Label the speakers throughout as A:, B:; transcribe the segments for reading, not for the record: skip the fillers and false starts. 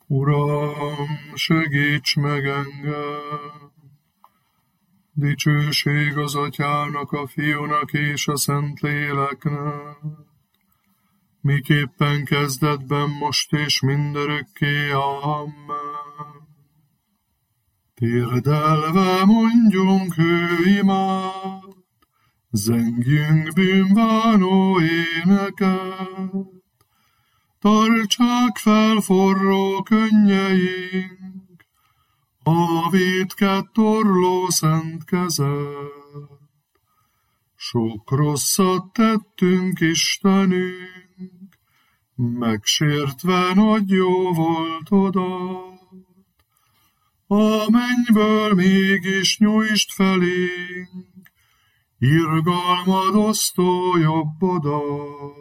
A: Uram, segíts meg engem! Dicsőség az Atyának, a Fiúnak és a Szentléleknek, miképpen kezdetben, most és mindörökké. Amen. Térdelve mondjunk imát, zengjünk bűnbánó éneket, tartsák fel forró könnyeink a vétket torló szent kezed. Sok rosszat tettünk, Istenünk, megsértve nagy jó voltodat. A mennyből mégis nyújtsd felénk irgalmad osztó jobbodat.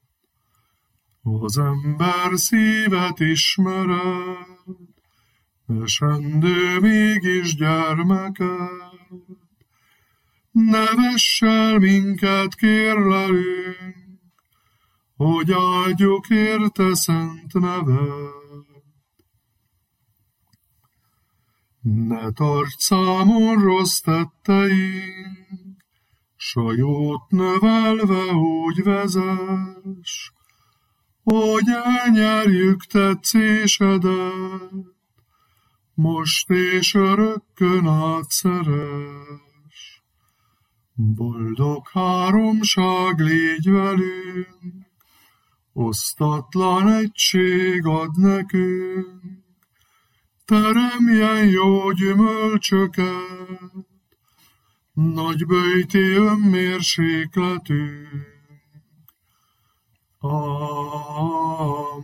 A: Az ember szívet ismered, esendő mégis gyermeket. Ne vess el minket, kérlelünk, hogy áldjuk érte szent neved. Ne tarts számon rossz tetteink, s a jót növelve úgy vezess, hogy elnyerjük tetszésedet, most és örökkön átszeress. Boldog háromság légy velünk, osztatlan egység ad nekünk, teremjen jó gyümölcsöket, nagy böjti önmérsékletünk. Amen.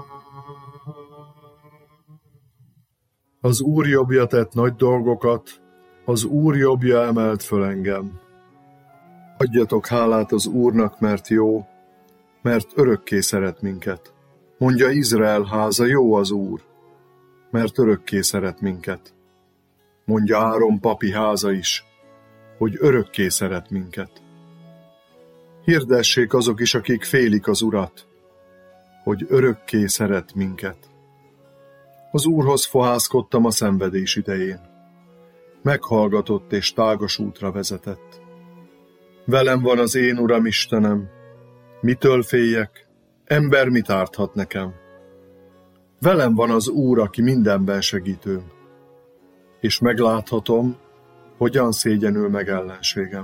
B: Az Úr jobbja tett nagy dolgokat, az Úr jobbja emelt föl engem. Adjatok hálát az Úrnak, mert jó, mert örökké szeret minket. Mondja Izrael háza, jó az Úr, mert örökké szeret minket. Mondja Áron papi háza is, hogy örökké szeret minket. Hirdessék azok is, akik félik az Urat, hogy örökké szeret minket. Az Úrhoz fohászkodtam a szenvedés idején. Meghallgatott és tágas útra vezetett. Velem van az én Uram Istenem, mitől féljek, ember mit árthat nekem? Velem van az Úr, aki mindenben segítőm, és megláthatom, hogyan szégyenül meg ellenségem.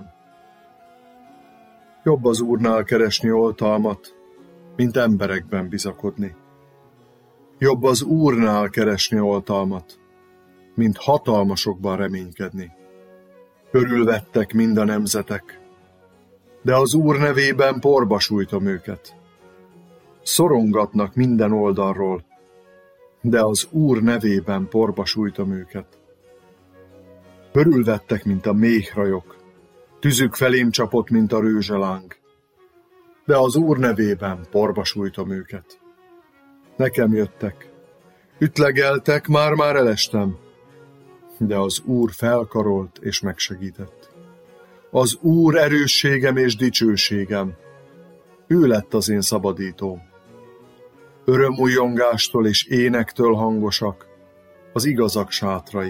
B: Jobb az Úrnál keresni oltalmat, mint emberekben bizakodni. Jobb az Úrnál keresni oltalmat, mint hatalmasokban reménykedni. Örülvettek mind a nemzetek, de az Úr nevében porba sújtom őket. Szorongatnak minden oldalról, de az Úr nevében porba sújtom őket. Örülvettek, mint a méhrajok, tüzük felém csapott, mint a rőzseláng, de az Úr nevében porba sújtom őket. Nekem jöttek, ütlegeltek, már elestem, de az Úr felkarolt és megsegített. Az Úr erősségem és dicsőségem, ő lett az én szabadítóm. Örömújjongástól és énektől hangosak az igazak sátrai.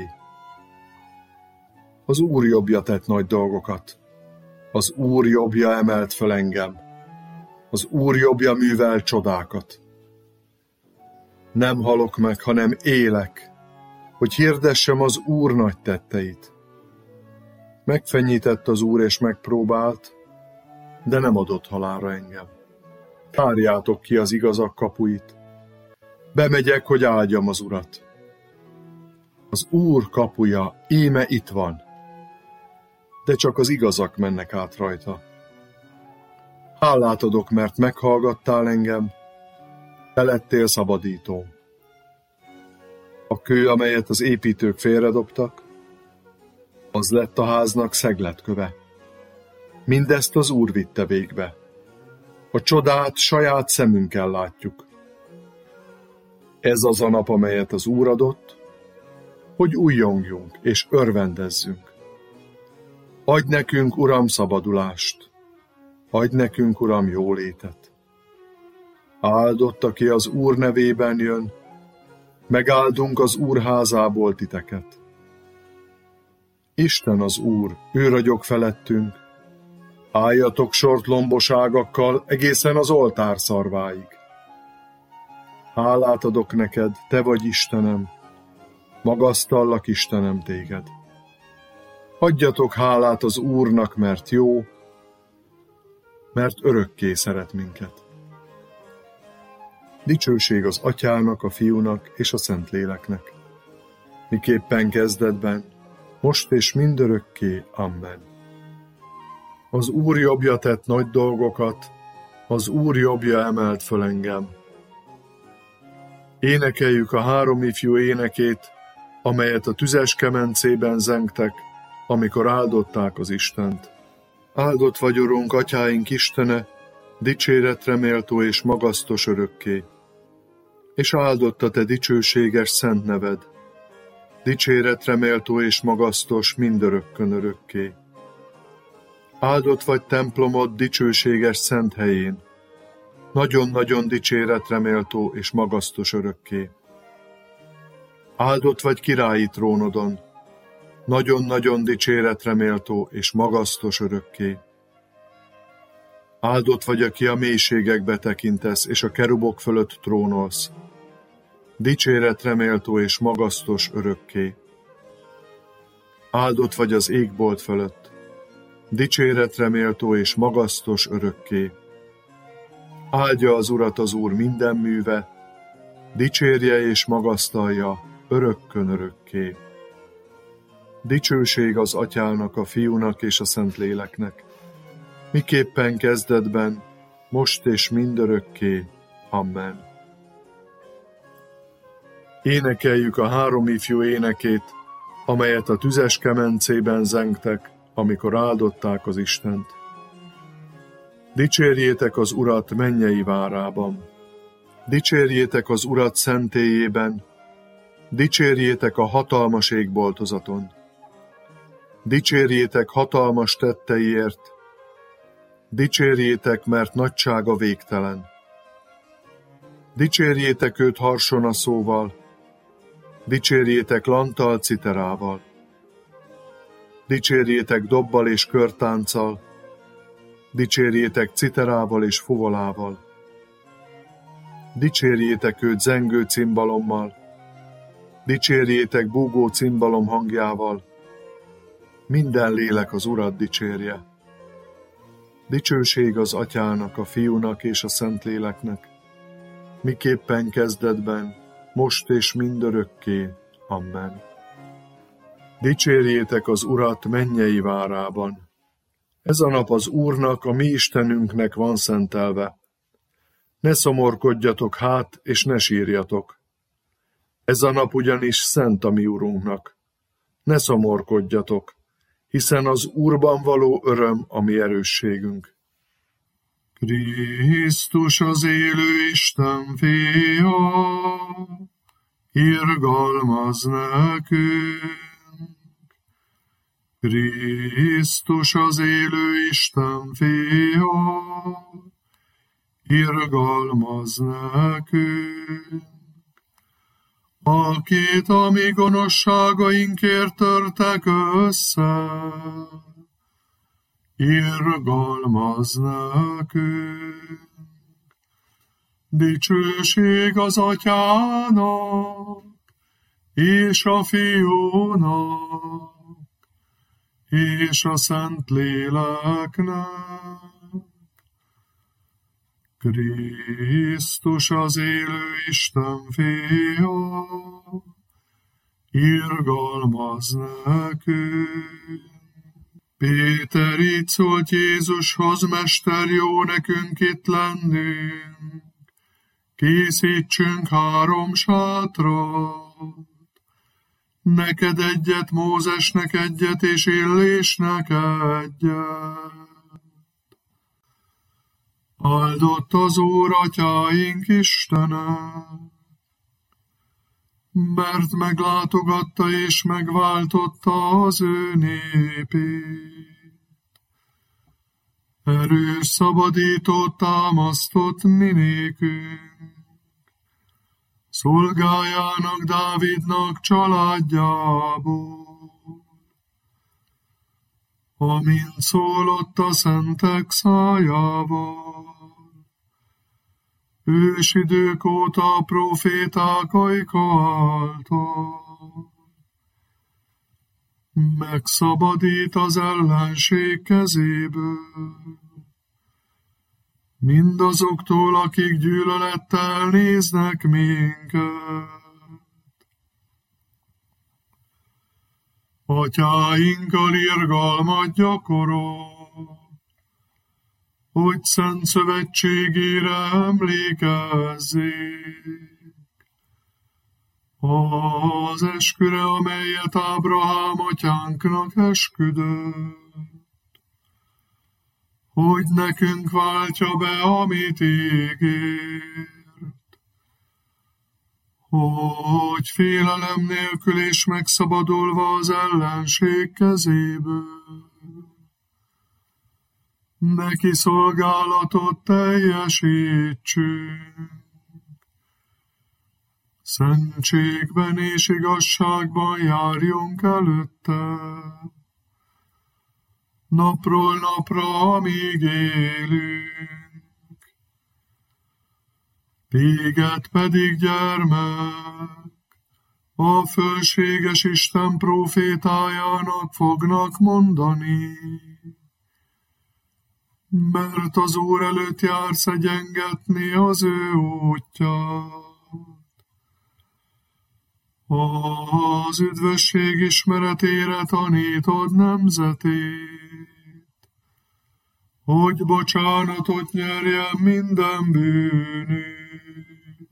B: Az Úr jobbja tett nagy dolgokat, az Úr jobbja emelt föl engem, az Úr jobbja művel csodákat. Nem halok meg, hanem élek, hogy hirdessem az Úr nagy tetteit. Megfenyített az Úr és megpróbált, de nem adott halálra engem. Tárjátok ki az igazak kapuit, bemegyek, hogy áldjam az Urat. Az Úr kapuja íme itt van, de csak az igazak mennek át rajta. Hálát adok, mert meghallgattál engem, te lettél szabadítóm. A kő, amelyet az építők félredobtak, az lett a háznak szegletköve. Mindezt az Úr vitte végbe. A csodát saját szemünkkel látjuk. Ez az a nap, amelyet az Úr adott, hogy újjongjunk és örvendezzünk. Adj nekünk, Uram, szabadulást, adj nekünk, Uram, jólétet. Áldott, aki az Úr nevében jön, Megáldunk az Úr házából titeket. Isten az Úr, ő ragyog felettünk. Álljatok sort lombos ágakkal egészen az oltár szarváig. Hálát adok neked, te vagy Istenem, magasztallak Istenem téged. Adjatok hálát az Úrnak, mert jó, mert örökké szeret minket. Dicsőség az Atyának, a Fiúnak és a Szentléleknek, miképpen kezdetben, most és mindörökké. Amen. Az Úr jobbja tett nagy dolgokat, az Úr jobbja emelt föl engem. Énekeljük a 3 ifjú énekét, amelyet a tüzes kemencében zengtek, amikor áldották az Istent. Áldott vagy, Urunk, atyáink Istene, dicséretre méltó és magasztos örökké. És áldott a te dicsőséges szent neved, dicséretre méltó és magasztos mindörökkön örökké. Áldott vagy templomod dicsőséges szent helyén, nagyon-nagyon dicséretre méltó és magasztos örökké. Áldott vagy királyi trónodon, nagyon-nagyon dicséretre méltó és magasztos örökké. Áldott vagy, aki a mélységekbe tekintesz, és a kerubok fölött trónolsz, dicséretre méltó és magasztos örökké. Áldott vagy az égbolt fölött, dicséretre méltó és magasztos örökké. Áldja az Urat az Úr minden műve, dicsérje és magasztalja örökkön örökké. Dicsőség az Atyának, a Fiúnak és a Szentléleknek, miképpen kezdetben, most és mindörökké. Amen. Énekeljük a 3 ifjú énekét, amelyet a tüzes kemencében zengtek, amikor áldották az Istent. Dicsérjétek az Urat mennyei várában, dicsérjétek az Urat szentélyében, dicsérjétek a hatalmas égboltozaton. Dicsérjétek hatalmas tetteiért, dicsérjétek, mert nagysága végtelen. Dicsérjétek őt harsonaszóval, dicsérjétek lanttal, citerával. Dicsérjétek dobbal és körtánccal, dicsérjétek citerával és fuvolával. Dicsérjétek őt zengő cimbalommal, dicsérjétek búgó cimbalom hangjával. Minden lélek az Urat dicsérje. Dicsőség az Atyának, a Fiúnak és a Szentléleknek, miképpen kezdetben, most és mindörökké. Amen. Dicsérjétek az Urat mennyei várában. Ez a nap az Úrnak, a mi Istenünknek van szentelve. Ne szomorkodjatok hát, és ne sírjatok. Ez a nap ugyanis szent a mi Urunknak. Ne szomorkodjatok, hiszen az Úrban való öröm a mi erősségünk.
A: Krisztus az élő Isten fia, irgalmaz nekünk. Krisztus az élő Isten fia, irgalmaz nekünk. Akit a mi gonoszságainkért törtek össze, irgalmaz nekünk. Dicsőség az Atyának, és a Fiúnak, és a Szentléleknek. Krisztus az élő Isten fia, irgalmaz nekünk. Péter így szólt Jézushoz: Mester, jó nekünk itt lennünk. Készítsünk 3 sátrat, neked egyet, Mózesnek egyet, és Illésnek egyet. Áldott az Úr atyáink Istene, mert meglátogatta és megváltotta az ő népét. Erős szabadítót támasztott mi nékünk, szolgájának Dávidnak családjából, amint szólott a szentek szájával. Ősidők óta a proféták ajka által megszabadít az ellenség kezéből, mindazoktól, akik gyűlölettel néznek minket. Atyáinkkal irgalmat gyakorol, hogy szent szövetségére emlékezzék. Az esküre, amelyet Ábrahám atyánknak esküdött, hogy nekünk váltja be, amit ígért, hogy félelem nélkül és megszabadulva az ellenség kezéből neki szolgálatot teljesítsünk. Szentségben és igazságban járjunk előtte, napról napra, amíg élünk. Téged pedig, gyermek, a fölséges Isten prófétájának fognak mondani, mert az Úr előtt jársz egyengetni az ő útját. Az üdvösség ismeretére tanítod nemzetét, hogy bocsánatot nyerjen minden bűnük.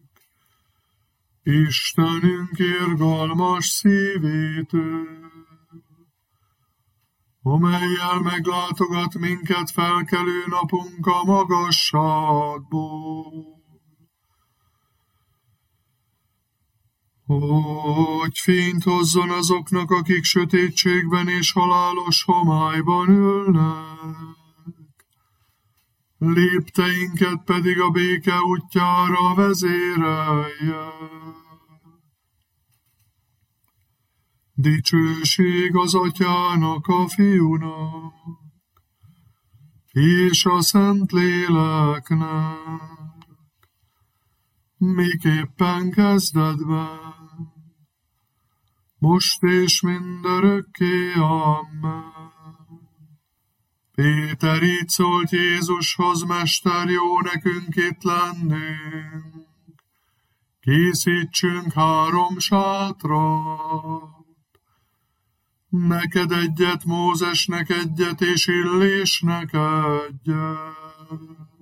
A: Istenünk irgalmas szívétől, amellyel meglátogat minket felkelő napunk a magasságból, hogy fényt hozzon azoknak, akik sötétségben és halálos homályban ülnek, lépteinket pedig a béke útjára vezérelje. Dicsőség az Atyának, a Fiúnak, és a Szentléleknek, miképpen kezdetben, most és mindörökké, amen. Péter így szólt Jézushoz: Mester, jó nekünk itt lennünk, készítsünk 3 sátrat, neked egyet, Mózesnek egyet, és Illésnek egyet.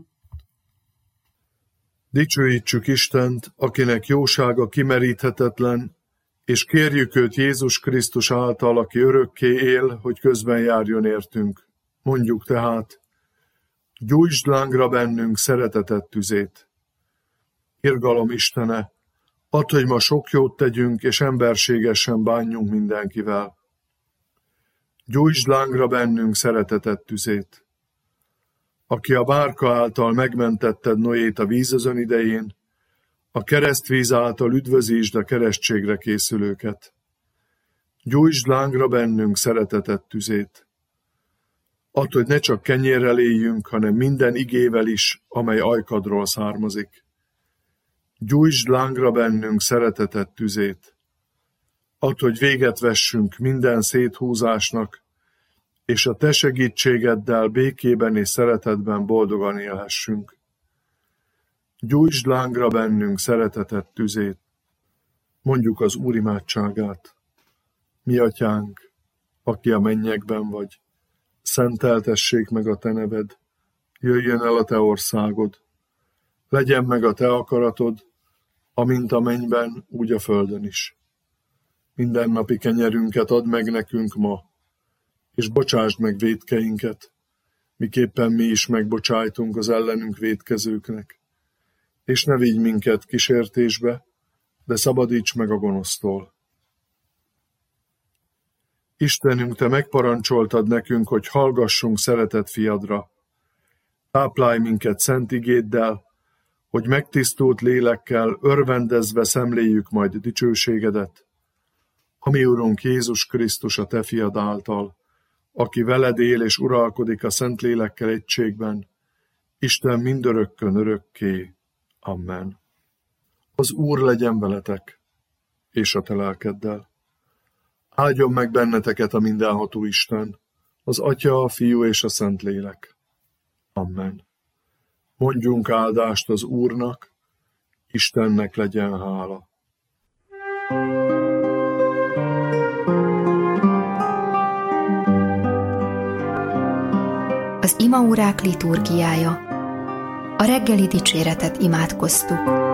B: Dicsőítsük Istent, akinek jósága kimeríthetetlen, és kérjük őt Jézus Krisztus által, aki örökké él, hogy közben járjon értünk. Mondjuk tehát: gyújtsd lángra bennünk szereteted tüzét. Irgalom Istene, add, hogy ma sok jót tegyünk, és emberségesen bánjunk mindenkivel. Gyújtsd lángra bennünk szereteted tüzét. Aki a bárka által megmentetted Noét a vízözön idején, a keresztvíz által üdvözítsd a keresztségre készülőket. Gyújtsd lángra bennünk szereteted tüzét. Add, hogy ne csak kenyérrel éljünk, hanem minden igével is, amely ajkadról származik. Gyújtsd lángra bennünk szereteted tüzét. Add, hogy véget vessünk minden széthúzásnak, és a te segítségeddel békében és szeretetben boldogan élhessünk. Gyújtsd lángra bennünk szereteted tüzét. Mondjuk az Úr imádságát. Mi atyánk, aki a mennyekben vagy, szenteltessék meg a te neved, jöjjön el a te országod, legyen meg a te akaratod, amint a mennyben, úgy a földön is. Mindennapi kenyerünket add meg nekünk ma, és bocsásd meg vétkeinket, miképpen mi is megbocsájtunk az ellenünk vétkezőknek. És ne vigy minket kísértésbe, de szabadíts meg a gonosztól. Istenünk, te megparancsoltad nekünk, hogy hallgassunk szeretett fiadra. Táplálj minket szent igéddel, hogy megtisztult lélekkel örvendezve szemléljük majd dicsőségedet, a mi Urunk Jézus Krisztus a Te fiad által, aki veled él és uralkodik a Szentlélekkel egységben, Isten mindörökkön örökké. Amen. Az Úr legyen veletek, és a te lelkeddel. Áldjon meg benneteket a mindenható Isten, az Atya, a Fiú és a Szentlélek. Amen. Mondjunk áldást az Úrnak, Istennek legyen hála.
C: Az imaórák liturgiája. A reggeli dicséretet imádkoztuk.